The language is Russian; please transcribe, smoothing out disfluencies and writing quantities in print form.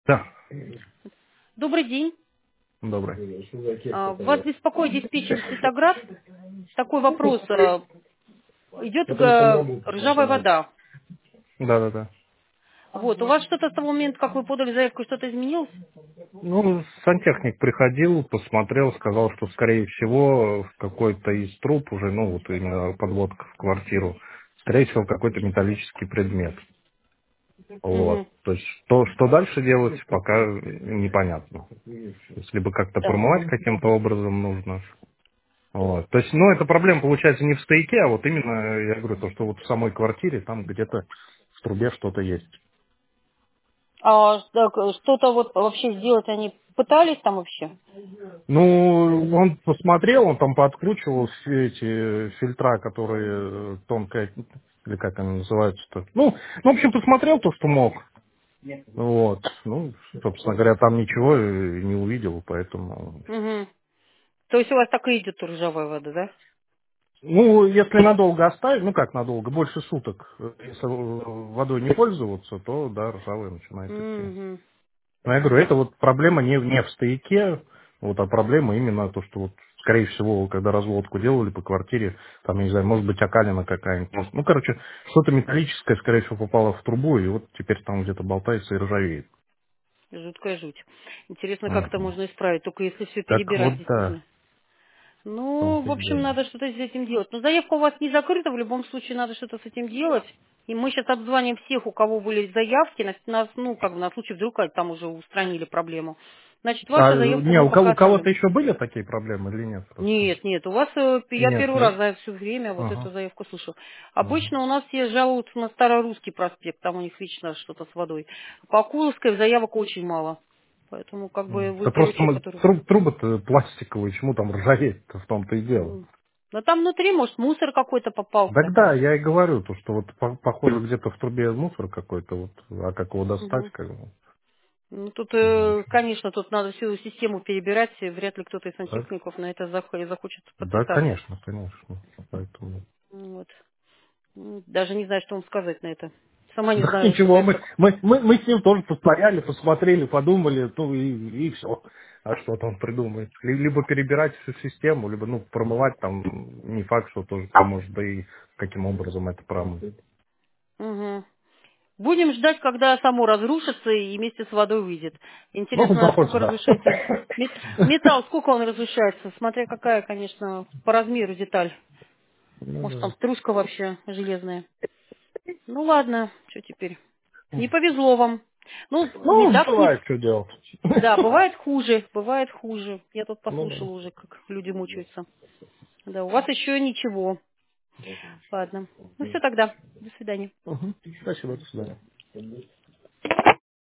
Да, Добрый день. добрый. Вас беспокоит диспетчер Светоград. Такой вопрос. Идет ржавая вода. Да, да, да. Вот. У вас что-то с того момента, как вы подали заявку, что-то изменилось? Ну, сантехник приходил, посмотрел, сказал, что, скорее всего, в какой-то из труб уже, ну, вот именно подводка в квартиру, скорее всего, какой-то металлический предмет. Вот. Угу. То есть, что дальше делать, пока непонятно. То есть, либо как-то Так. промывать каким-то образом нужно. Вот. То есть, ну, эта проблема получается не в стояке, а вот именно, я говорю, то, что вот в самой квартире там где-то в трубе что-то есть. Так, что-то вот вообще сделать они пытались там вообще? Ну, он посмотрел, он там подкручивал все эти фильтра, которые тонкая, или как они называются-то. Ну, в общем, посмотрел то, что мог. Вот. Ну, собственно говоря, там ничего не увидел, поэтому... Угу. То есть у вас так и идет ржавая вода, да? Ну, если надолго оставить, ну как надолго, больше суток, если водой не пользоваться, то, да, ржавая начинает идти. Угу. Но я говорю, это вот проблема не в стояке, вот, а проблема именно то, что вот, скорее всего, когда разводку делали по квартире, там, я не знаю, может быть, окалина какая-нибудь. Ну, короче, что-то металлическое, скорее всего, попало в трубу, и вот теперь там где-то болтается и ржавеет. Жуткая жуть. Интересно, как это Мгм. можно исправить, только если все Так перебирать, вот, да, действительно. в Ну, том-то в и общем, дело. надо что-то с этим делать. Но заявка у вас не закрыта, в любом случае надо что-то с этим делать. И мы сейчас обзвоним всех, у кого были заявки, ну, как бы на случай вдруг там уже устранили проблему. Значит, А, вашу заявку не, мы у пока кого-то оставим. еще были такие проблемы или нет просто? Нет, нет, у вас, я Нет, первый нет? раз за все время вот эту Ага. заявку слышу. Ага. Обычно у нас все жалуются на Старорусский проспект, там у них вечно что-то с водой. По Куловской заявок очень мало. Поэтому как бы вы Да первый просто человек, который... трубы-то пластиковые, чему там ржаветь-то, в том-то и дело. Но там внутри, может, мусор какой-то попался. Так да, я и говорю, то, что вот похоже где-то в трубе мусор какой-то, вот, а как его достать, как бы. Ну, тут, конечно, тут надо всю систему перебирать, и вряд ли кто-то из Так? сантехников на это захочет Да, подписаться. конечно, конечно. Поэтому. Вот. Даже не знаю, что вам сказать на это. Сама не Да знаю, что ничего, за... мы с ним тоже постояли, посмотрели, подумали, ну и все. А что там придумать? Либо перебирать всю систему, либо, ну, промывать там, не факт, что тоже поможет, да и каким образом это промыть. Мгм. Будем ждать, когда само разрушится и вместе с водой выйдет. Ну, Интересно, похоже, сколько да. разрушается металл, сколько он разрушается, смотря какая, конечно, по размеру деталь. Ну, Может, там да. стружка вообще железная. Ну ладно, что теперь? Не повезло вам. Ну, не Ну, так, не, бывает, что делать. да, бывает хуже, бывает хуже. Я тут Ну, да. послушала уже, как люди мучаются. Да, у вас еще ничего. Ладно. Ну все тогда. До свидания. Угу. Спасибо, до свидания.